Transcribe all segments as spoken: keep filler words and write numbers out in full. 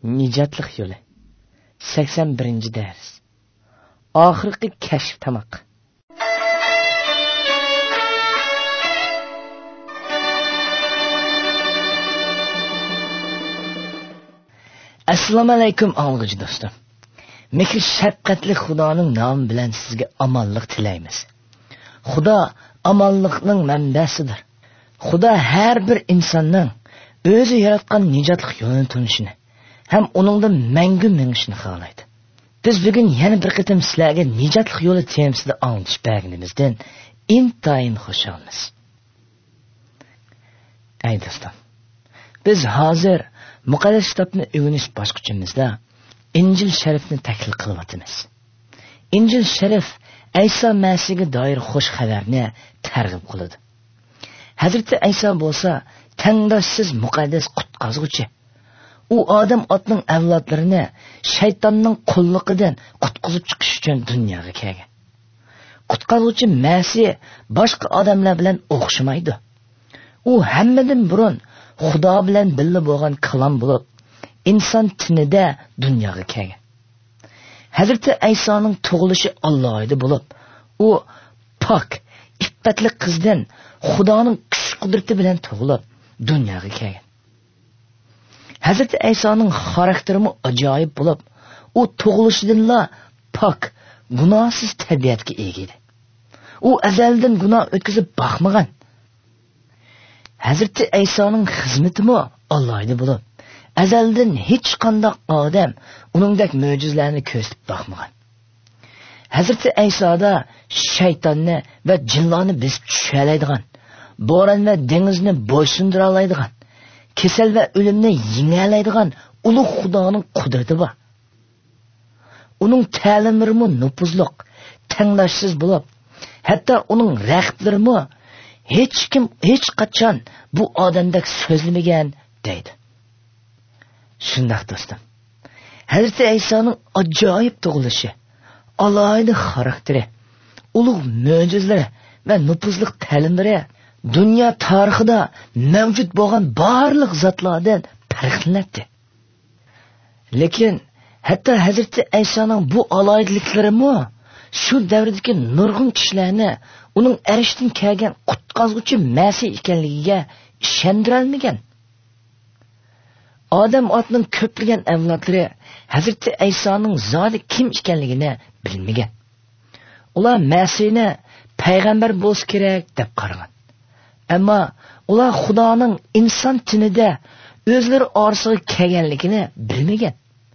Nijatlik yo'li. sakson birinchi dars. Oxirgi kashf tamoq. Assalomu alaykum o'g'ilji do'stim. Mehr shafqatli Xudoning nomi bilan sizga omonlik tilaymiz. Xudo omonlikning manbasidir. Xudo har bir insonning o'zi yaratgan nijotlik yo'lini tunishini ham uningdan mangu mengishni xohlaydi. Biz bugun yana bir qitim sizlarga nijotlik yo'li temasida anglatish berganimizdan intayin xursandmiz. Ey do'stim, biz hozir muqaddas kitobni o'rganish bosqichimizda Injil Sharifni tahlil qilyapmiz. Injil Sharif Ayso Masihga doir xush xabarni targ'ib qiladi. Hazrati Ayso bo'lsa tangdoshsiz muqaddas qutqazuvchi. U odam otning avlodlarini shaytonning qulliqidan qutqizib chiqish uchun dunyoga kelgan. Qutqazuvchi Masih boshqa odamlar bilan o'xshamaydi. U hammadan burun Xudo bilan birga bo'lgan kalom bo'lib, inson tinida dunyoga kelgan. Hazrati Aysoning tug'ilishi Allohida bo'lib, u pok, iffatli qizdan Xudoning kuch-qudrati bilan tug'ilib dunyoga kelgan. Hazrati Aysoning xarakteri ajoyib bo'lib, u tug'ilishidanla pok, gunohsiz tabiatga ega edi. U azaldan gunoh o'tkazib boqmagan. Hazrati Aysoning xizmati mo Allohida bo'lib, azaldan hech qanday odam uningdek mo'jizalarni ko'rsatib boqmagan. Hazrati Aysoda shaytonni va jinlarni besib tushalaydigan, bo'ron va dengizni bo'ysundira oladigan, kasal va o'limni yengalaydigan ulug' Xudoning qudrati bor. Uning ta'limlari mo nufuzliq, tangdoshsiz bo'lib, hatto uning raqiblari mo hech kim hech qachon bu odamdek so'zlamagan deydi. Shundoq do'stim, Hazrati Aysoning ajoyib tug'ilishi, alohida xarakteri, ulug' mo'jizalari va nufuzli ta'limlari dunyo tarixida mavjud bo'lgan barliq zotlardan farqlanadi. Lekin hatto Hazrati Aysoning bu alohidaliklari mo shu davrdagi nurg'un kishilarni uning arishdan kelgan qutqazuvchi Masih ekanligiga ishondira olmagan. Odam otning ko'plagan avlodlari Hazrati Aysoning zoti kim ekanligini bilmagan. Ular Masihni payg'ambar bo'lsa kerak deb qaragan. Ammo ular Xudoning inson tinida o'zlari orasiga kelganligini bilmagan.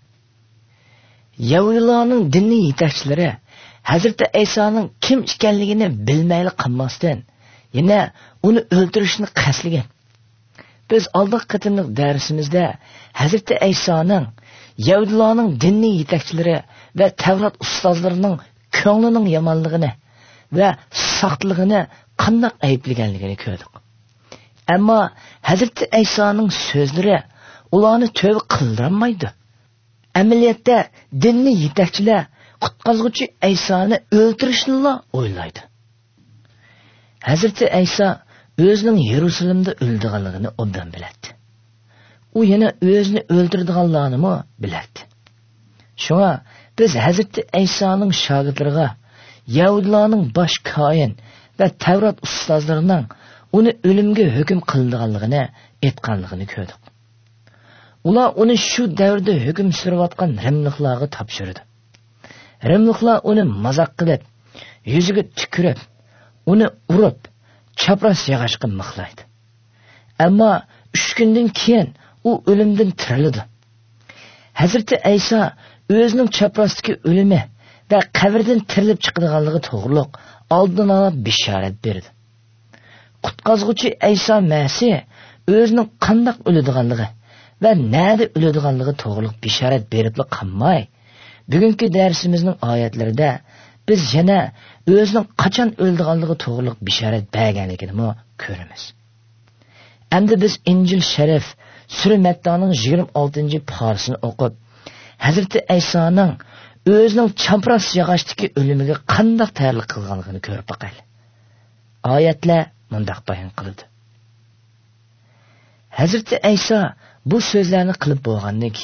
Yahudilarning diniy yetakchilari Hazrati Aysoning kim ekanligini bilmayli qolmasdan, yana uni o'ldirishni qasdlagan. Biz oldingi qitimliq darsimizda Hazrati Aysoning Yahudilarning diniy yetakchilari va Tavrat ustozlarining ko'nglining yomonligini va soxtligini qanday ayblaganligini ko'rdik. Ammo Hazrati Aysoning so'zlari ularni tövbe qildirmaydi. Amaliyotda diniy yetakchilar qutqazuvchi Aysoni o'ldirishni o'ylaydi. Hazrati Ayso o'zining Yerusalimda o'ldiganligini obdan biladi. U yana o'zini o'ldirdiganligini mo biladi. Shunga biz Hazrati Aysoning shogirdlariga Yahudilarning bosh koyin va Tavrat ustozlarining uni o'limga hukm qildiganligini aytganligini ko'rdik. Ular uni shu davrda hukm surayotgan rimliklarga topshirdi. Rimliklar uni mazoq qilib, yuziga tukirib, uni urib, chapras yag'ashga mixlaydi. Ammo uch kundan keyin u o'limdan tirildi. Hazrati Ayso o'zining chaprasdagi o'limi va qabrdan tirilib chiqadiganligi to'g'riliq oldin olib bishorat berdi. Qutqazuvchi Ayso Masih o'zining qanday o'ladiganligi va nada o'ladiganligi to'g'riliq bishorat berib qolmay, bugungi darsimizning oyatlarida biz yana o'zining qachon o'ladiganligi to'g'riliq bishorat berganligini mo ko'ramiz. Endi biz Injil Sharif Sura Mattoning yigirma oltinchi parasini o'qib, Hazrati Aysoning o'zining champras yog'ochdagi o'limiga qanday tayyorlik qilganligini ko'rib boqaylik. Oyatlar mundaq bayon qildi. Hazrati Ayso bu so'zlarni qilib bo'lgandan keyin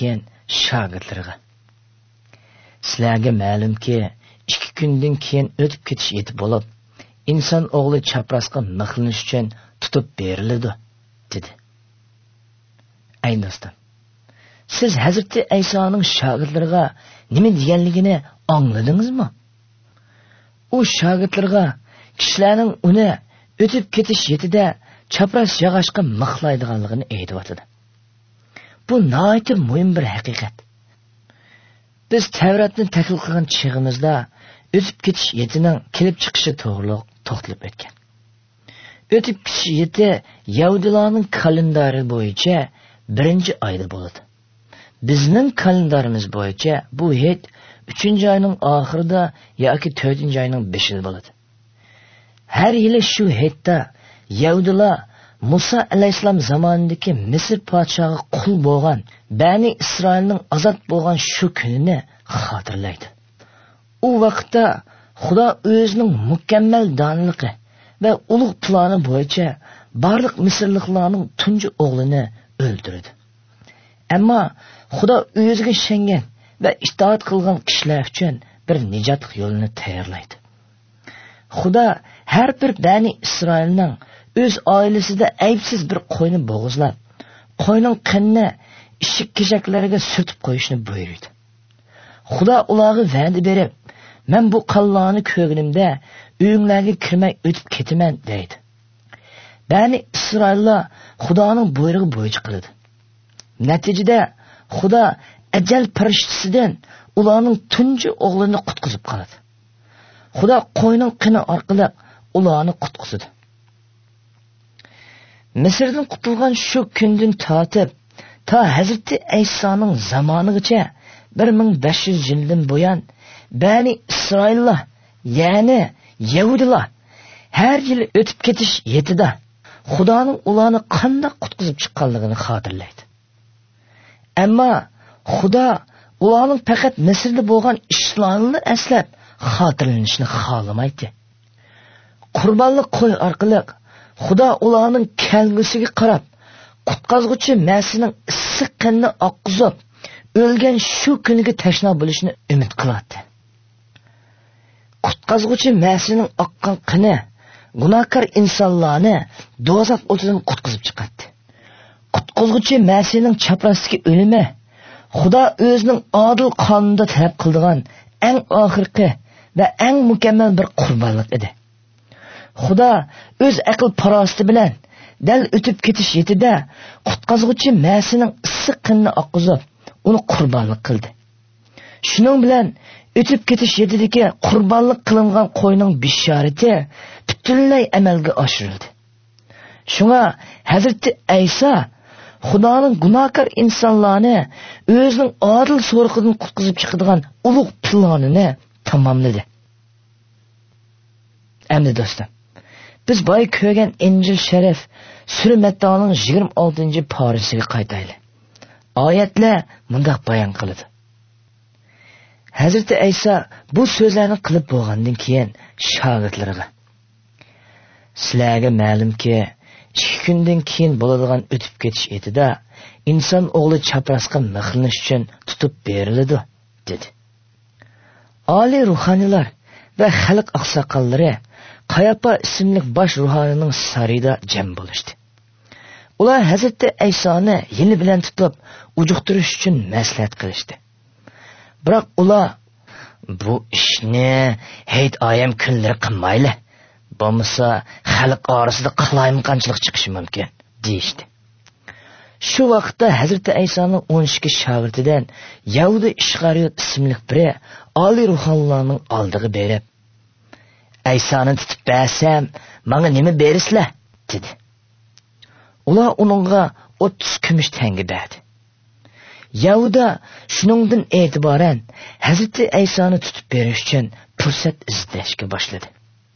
shogirdlariga: sizlarga ma'lumki, ikki kundan keyin o'tib ketish yetib bo'lib, inson o'g'li chaprasga mixlanish uchun tutib beriladi, dedi. Ey do'stim, siz Hazrati Aysoning shogirdlariga nima deganligini angladingizmi? U shogirdlarga kishilarning uni o'tib ketish yetida chapras yog'ochga mixlaydiganligini aytibdi. Bu nihoyatda muhim bir haqiqat. Biz Tavratni tahlil qilgan chig'imizda o'tib ketish yetining kelib chiqishi to'g'riliq to'xtalib o'tgan. O'tib ketish yeti Yahudilarning kalendari bo'yicha birinchi oyda bo'ladi. Bizning kalendarimiz bo'yicha bu yet uchinchi oyning oxirida yoki to'rtinchi oyning beshida bo'ladi. Har yili shu yetda Yahudilar Musa alayhissalom zamonidagi Misr podshohiga qul bo'lgan Bani Isroilning ozod bo'lgan shu kunini xotirlaydi. U vaqtda Xudo o'zining mukammal donligi va ulug' plani bo'yicha barliq Misrliklarning tunji o'g'lini o'ldirdi. Ammo Xudo o'ziga ishongan va itoat qilgan kishilar uchun bir nijot yo'lini tayyorlaydi. Xudo har bir Bani Isroilning o'z oilasida aybsiz bir qo'yni bo'g'izlab, qo'yning qinni ishik keshaklariga surtib qo'yishni buyurdi. Xudo ularga va'da berib, men bu qonlarni ko'rganimda uyinglarga kirmay o'tib ketaman deydi. Bani Isroillar Xudoning buyrug'i bo'yicha qildi. Natijada Xudo ajal farishtasidan ularning tunji o'g'lini qutqizib qoladi. Xudo qo'yning qini orqali ularni qutqizdi. Misrdan qutulgan shu kundan tortib, ta Hazrati Aysoning zamonigacha bir ming besh yuz yildan buyon Bani Isroillar, ya'ni Yahudilar har yil o'tib ketish yetida Xudoning ularni qanday qutqizib chiqqanligini xotirlaydi. Ammo Xudo ularning faqat Misrda bo'lgan ishlarni eslab xotirlanishni xohlamaydi. Qurbonlik qo'y orqali Xudo ularning kelgusiga qarab, qutqazg'uchi Masihning issiq qinni oqqizib, o'lgan shu kuniga tashna bo'lishni umid qiladi. Qutqazg'uchi Masihning oqqan qini gunohkor insonlarni do'zax o'tidan qutqizib chiqadi. Qutqazg'uchi Masihning chaprasdagi o'limi Xudo o'zining adil qonunida talab qilgan eng oxirgi va eng mukammal bir qurbonlik edi. Xudo o'z aql parosati bilan dal o'tib ketish yetida qutqazg'uchi Masihning issiq qinni oqqizib, uni qurbonlik qildi. Shuning bilan o'tib ketish yetidagi qurbonlik qilingan qo'yning bishorati butunlay amalga oshirildi. Shunga Hazrati Ayso Xudoning gunohkor insonlarni o'zining adil so'riqidan qutqizib chiqadigan ulug' planini tamomladi. Endi do'stlar, biz boy ko'rgan Injil Sharif Sura Mattoning yigirma oltinchi parasiga qaytaylik. Oyatlar mundaq bayon qiladi. Hazrati Ayso bu so'zlarni qilib bo'lgandan keyin shogirdlariga: sizlarga ma'lumki, ikki kundan keyin bo'ladigan o'tib ketish etida inson o'g'li chaprasga mixlanish uchun tutib beriladi, dedi. Oliy ruhoniylar va xalq oqsoqollari Qayopa ismli bosh ruhoniyning sarayida jam bo'lishdi. Ular Hazrati Aysoni yili bilan tutib ujuqtirish uchun maslahat qilishdi. Biroq ular bu ishni hayit oyam kunlari qilmayli, bo'lmasa xalq orasida qilayimqanchilik chiqishi mumkin, deyishdi. Shu vaqtda Hazrati Aysoning o'n ikki shogirdidan Yahudi Ishqariyot ismli biri oliy ruhoniylarning oldiga berib, Aysoni tutib bersam, menga nima berisizlar, dedi. Ular uningga o'ttiz kumush tanga berdi. Yahuda shuningdan e'tiboran Hazrati Aysoni tutib berish uchun fursat izlashga boshladi.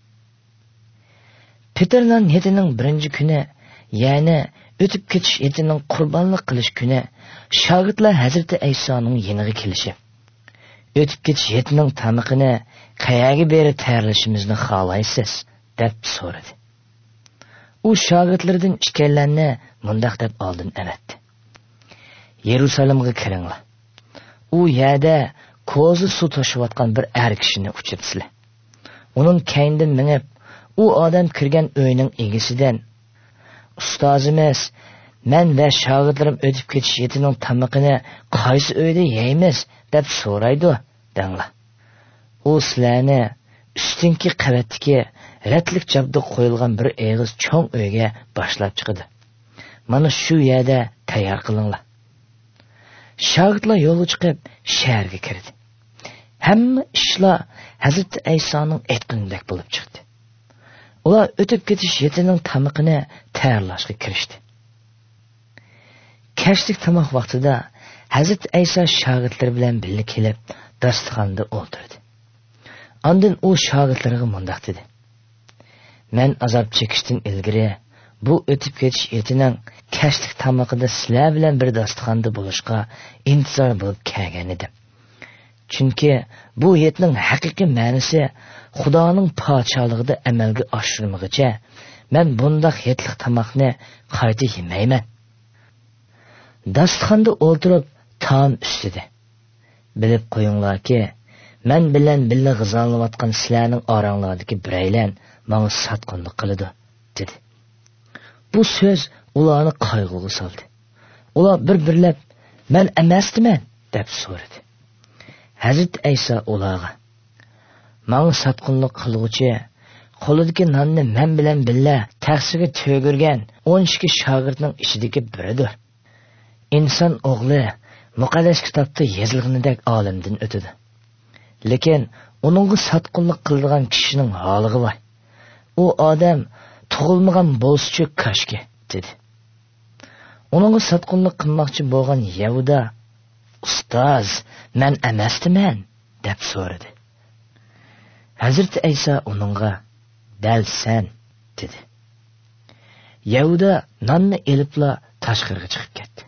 Petrning yetining birinchi kuni, ya'ni o'tib ketish yetining qurbonlik qilish kuni, shogirdlar Hazrati Aysoning yeniga kelishib, o'tib ketish yetining tamiqini qayerga berib tayyorlashimizni xohlaysiz, deb so'radi. U shogirdlaridan ikkalanni mundaq deb oldin avatdi: Yerusalimga kiringlar. u yerda ko'zi suv toshiyotgan bir er kishini uchratsizlar. Uning keynidan minib, u odam kirgan uyning egasidan ustozimiz, men va shogirdlarim o'tib ketish yetining tamoqini qaysi uyda yeymiz deb so'raydi denglar. U sizlarni ustinki qavatdagi ratlik jabdi qo'yilgan bir eg'iz cho'ng uyga boshlab chiqdi. Mana shu yerda tayyor qilinglar. Shogirdlar yo'lga chiqib shaharga kirdi. Hamma ishlar Hazrat Aysoning aytganidek bo'lib chiqdi. Ular o'tib ketish yetining tamoqini tayyorlashga kirishdi. Kashlik tamoq vaqtida Hazrat Ayso shogirdlari bilan birga kelib dasturxonda o'tirdi. Ondan u shogirdlariga mundoq dedi: "Men azob chekishdan ilgari bu o'tib ketish yetining kashlik tamoqida sizlar bilan bir dasturxonda bo'lishga intizor bo'lib kelgan edim. Chunki bu yetning haqiqiy ma'nosi Xudoning podshohligida amalga oshirmaguncha men bundoq yetlik tamoqni qayta yemayman." Dasturxonda o'tirib taom ustida: "Bilib qo'yinglarki, men bilan birga g'izolanayotgan sizlarning oranglardagi biraylar menga sotqinlik qiladi" dedi. Bu so'z ularni qayg'uga soldi. Ular bir-birlab "Men emasdiman" deb so'radi. Hazrat Ayso ularga: "Menga sotqinlik qilguvchi qo'lidagi nonni men bilan birga taxsiga to'girgan o'n ikki shogirdning ichidagi biridir. İnson o'g'li muqaddas kitobda yozilganidek olamdan o'tadi. Lekin uningga sotqinlik qiladigan kishining holiga voy. U odam tug'ilmagan bo'lsa-chi kashki" dedi. Uningga sotqinlik qilmoqchi bo'lgan Yahuda: "Ustoz, men emasdiman" deb so'radi. Hazrat Ayso uningga: "Dal sen" dedi. Yahuda nonni elibla tashqariga chiqib ketdi.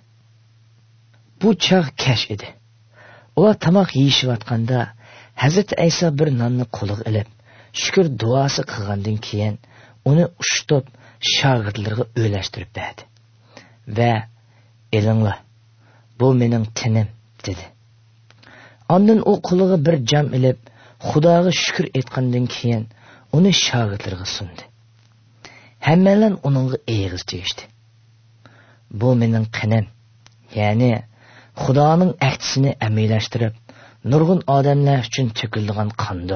Bu chaq kash edi. Ular tamoq yeyishayotganda Hazrat Ayso bir nonni qo'liga olib, shukr duosi qilgandan keyin uni ushtib shogirdlarga o'ylashtirib berdi va "Elinglar, bu mening tinim" dedi. Ondan u qo'liga bir jam olib, Xudoga shukr etgandan keyin uni shogirdlarga sundi. Hammalar uningga eg'iz tegishdi. "Bu mening qinim, ya'ni Xudoning ahdisini amaliyashtirib, nurg'un odamlar uchun to'kilgan qondir."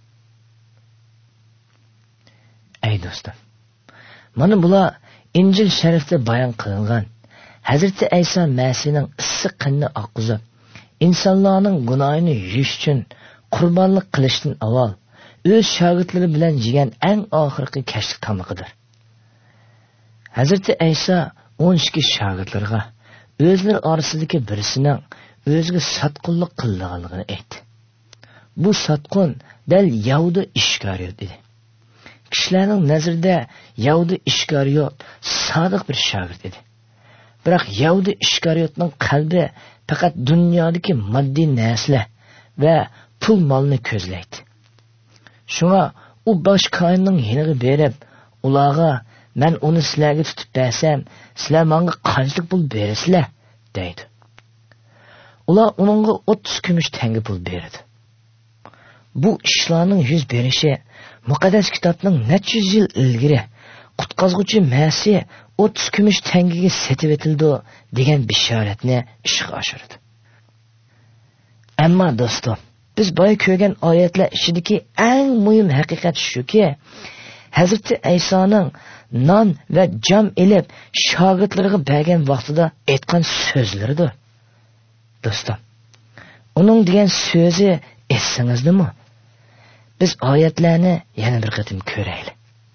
Ey do'stim, mana bular Injil sharifda bayon qilingan Hazrat Ayso Masihning issiq qonni oqizib, insonlarning gunohini yuvish uchun qurbonlik qilishdan avval o'z shogirdlari bilan yegan eng oxirgi kashlik tamoqidir. Hazrat Ayso o'n ikki shogirdlarga o'zlari orasidagi birisining o'ziga sotqinlik qilganligini aytdi. Bu sotqin dal Yahuda Ishkariyot edi. Kishilarning nazarida Yahuda Ishkariyot sodiq bir shogird edi. Biroq Yahuda Ishkariyotning qalbi faqat dunyodagi moddiy narsalar va pul molni ko'zlaydi. Shunga u bosh koinning yeniga berib, ularga "Men uni sizlarga tutib bersam, sizlar menga qanchalik pul berasizlar?" deydi. Ular uningga o'ttiz kumush tanga pul berdi. Bu ishlarning yuz berishi muqaddas kitobning necha yil ilgari qutqazguvchi Masih o'ttiz kumush tangaga setib etildi degan bishoratni ishga oshirdi. Ammo do'stim, biz boya ko'rgan oyatlar ichidagi eng muhim haqiqat shuki, Hazrat Aysoning non va jam elib shogirdlariga bergan vaqtida aytgan so'zlaridir. Do'stim, uning degan so'zi esingizdami? Biz oyatlarni yana bir qatim ko'raylik.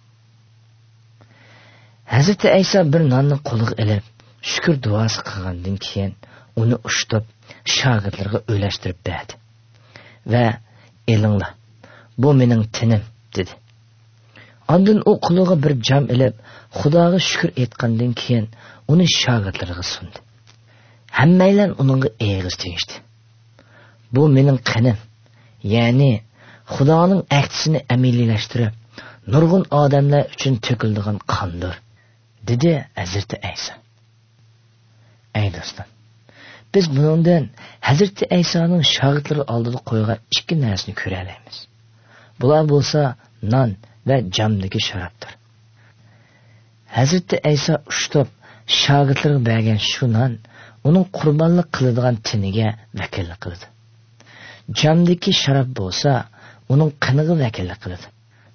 Hazrat Ayso bir nonni qo'liga olib, shukr duosi qilgandan keyin uni ushtib shogirdlarga o'ylashtirib berdi va "Elinglar, bu mening tinim" dedi. Ondan u qo'liga bir jam olib, Xudoga shukr etgandan keyin uni shogirdlariga sundi. Hammaylar uningga eg'iz tegishdi. "Bu mening qinim, ya'ni Xudoning ahdisini amaliyashtirib, nurg'un odamlar uchun to'kiladigan qondir" dedi Hazrat Ayso. Ey do'stlar, Biz bundan Hazreti Aysoning shogirdlari oldida qo'ygan ikki narsani ko'ra olamiz. Bular bo'lsa non va jamdagi sharobdir. Hazreti Ayso ushtib shogirdlariga bergan shu non uning qurbonlik qiladigan tiniga vakillik qildi. Jamdagi sharob bo'lsa uning qiniga vakillik qildi.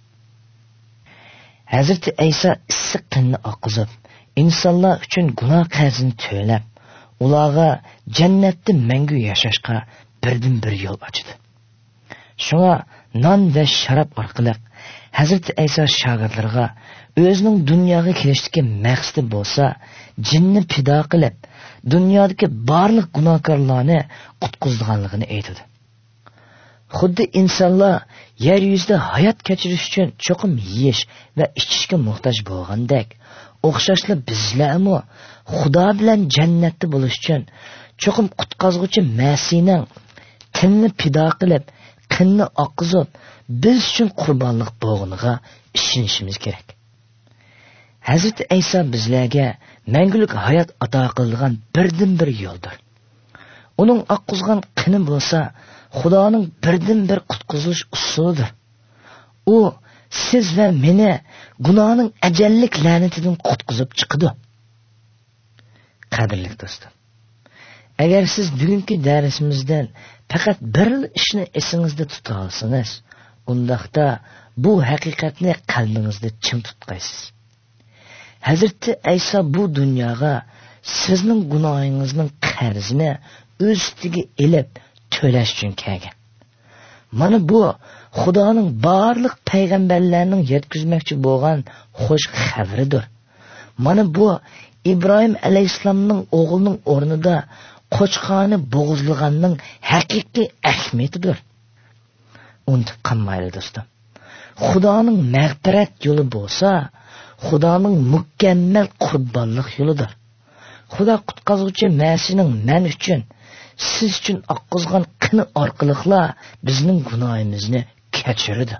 Hazreti Ayso issiq qinni oqizib, insonlar uchun gunoh qarzini to'lab, ularga jannatda mangu yashashga birdan bir yo'l ochdi. Shunga non va sharob orqali Hazreti Ayso shogirdlariga o'zining dunyoga kelishdagi maqsadi bo'lsa, jinni pido qilib, dunyodagi barliq gunohkorlarni qutqizganligini aytdi. Xuddi insonlar yer yuzida hayot kechirish uchun cho'qim yeyish va ichishga muhtoj bo'lgandek, o'xshashli bizlarmi Xudo bilan jannatda bo'lish uchun cho'qim qutqazguvchi Masihning tinni pido qilib, qinni oqizib, biz uchun qurbonlik bo'lganiga ishonishimiz kerak. Hazreti Ayso bizlarga mangulik hayot ato qilgan birdan bir yo'ldir. Uning oqizgan qini bo'lsa, Xudoning birdan bir qutqizish usulidir. U siz va meni gunohning ajallik la'natidan qutqizib chiqdi. Qadrli do'stlar, agar siz bugungi darsimizdan faqat bir ishni esingizda tuta olsangiz, undaqda bu haqiqatni qalbingizda chim tutqaysiz. Hazreti Ayso bu dunyoga sizning gunohingizning qarzini o'z ustiga elib to'lash uchun kelgan. Mana bu Xudoning barliq payg'ambarlarning yetkazmoqchi bo'lgan xo'sh xabaridir. Mana bu İbrahim alayhissalomning o'g'lining o'rnida qo'chqoni bo'g'izlaganning haqiqiy ahmiyatidir. Unutib qolmaylik do'stim. Xudoning mag'firat yo'li bo'lsa, Xudoning mukammal qurbonlik yo'lidir. Xudo qutqazuvchi Masihning men uchun, siz uchun oqqizgan qini orqaliqla bizning gunohimizni kechirdi.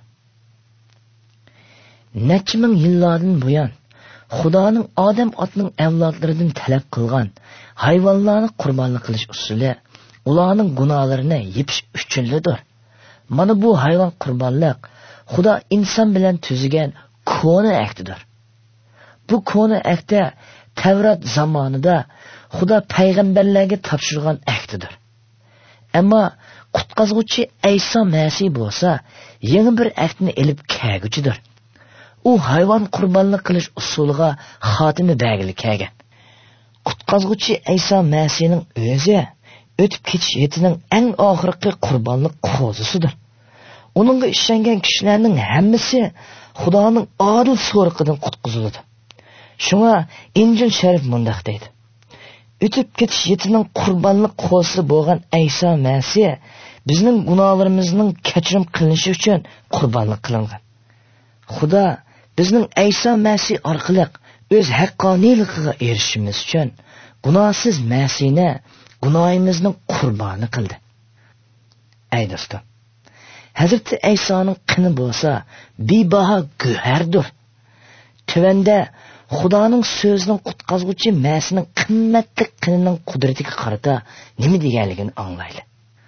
Necha ming yillardan buyon Xudoning odam otning avlodlaridan talab qilgan hayvonlarni qurbonlik qilish usuli ularning gunohlarini yepish uchunlidir. Mana bu hayvon qurbonlik Xudo inson bilan tuzigan ko'ni aktidir. Bu ko'ni akta Tavrat zamonida Xudo payg'ambarlarga topshirgan aktidir. Ammo qutqazuvchi Ayso Masih bo'lsa, yangi bir aktni elib kelguchidir. U hayvon qurbonlik qilish usuliga xotimi bergili kelgan. Qutqazuvchi Ayso Masihning o'zi o'tib ketish yetining eng oxirgi qurbonlik qo'zisidir. Uningga ishongan kishilarning hammasi Xudoning odil so'riqidan qutqiziladi. Shunga Injil sharif mundaq deydi: o'tib ketish yetining qurbonlik qo'zisi bo'lgan Ayso Masih bizning gunohlarimizning kechirim qilinishi uchun qurbonlik qilingan. Xudo bizning Ayso Masih orqali o'z haqqoniyligiga erishishimiz uchun gunohsiz Masihni gunohimizning qurboni qildi. Ey do'stim, Hazreti Aysoning qini bo'lsa, bebaho go'hardir. Tuvanda Xudoning so'zining qutqazuvchi Masihning qimmatli qinining qudratiga qarata nima deganligini anglaylik.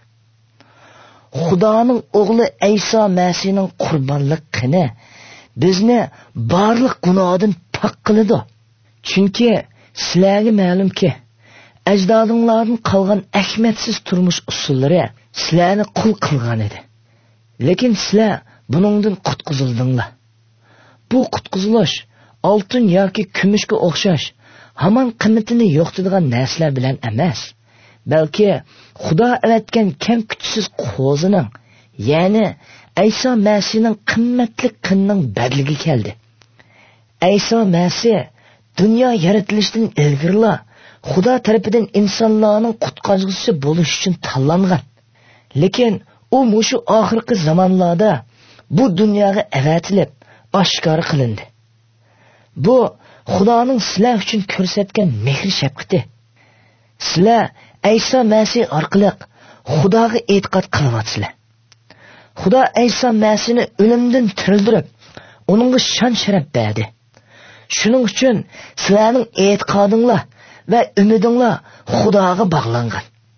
Xudoning o'g'li Ayso Masihning qurbonlik qini bizni barliq gunohdan pok qiladi. Chunki sizlarga ma'lumki, ajdodinglardan qolgan ahmadsiz turmush usullari sizlarni qul qilgan edi. Lekin sizlar buningdan qutqizildinglar. Bu qutqizilish oltin yoki kumushga o'xshash hamon qimmatini yo'qotadigan narsalar bilan emas, balki Xudo avatgan kam kuchsiz qo'zining, ya'ni Ayso Masihning qimmatli qinining badliga keldi. Ayso Masih dunyo yaratilishidan ilgirla Xudo tarafidan insonlarning qutqazuvchisi bo'lish uchun tanlangan. Lekin u mushu oxirgi zamonlarda bu dunyoga avatilib, oshkor qilindi. Bu Xudoning sizlar uchun ko'rsatgan mehr shafqati. Sizlar Ayso Masih orqali Xudoga e'tiqod qilyapsizlar. Xudo Ayso Masihni o'limdan tirildirib, uningga shon sharaf berdi. Shuning uchun sizlarning e'tiqodinglar va umidinglar Xudoga bog'langan.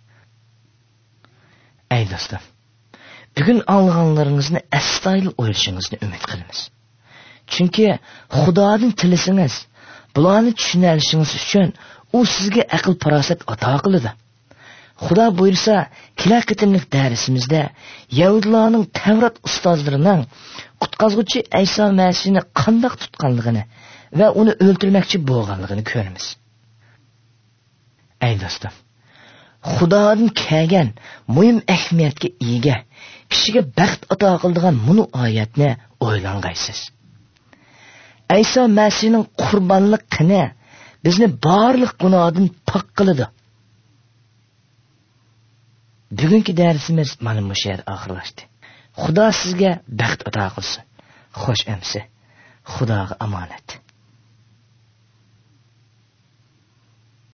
Ey dostum, bugun alğanlarınızı astoydil o'ylashingizni umid qilamiz. Chunki Xudodan tilasangiz, bularni tushuna olishingiz uchun u sizga aql farosat ato qiladi. Xudo buyursa, kelar qitimlik darsimizda Yahudilarning Tavrat ustozlarining qutqazuvchi Ayso Masihni qandoq tutganligini va uni o'ldirmoqchi bo'lganligini ko'ramiz. Ey do'stim, Xudodan kelgan muhim ahamiyatga ega kishiga baxt ato qiladigan bunu oyatni o'ylangaysiz. Ayso Masihning qurbonlik qini bizni barliq gunohdan pok qiladi. Bugungi darsimiz mana bu yerda oxirlashdi. Xudo sizga baxt ato qilsin. Xo'sh amsi, Xudoga omonat.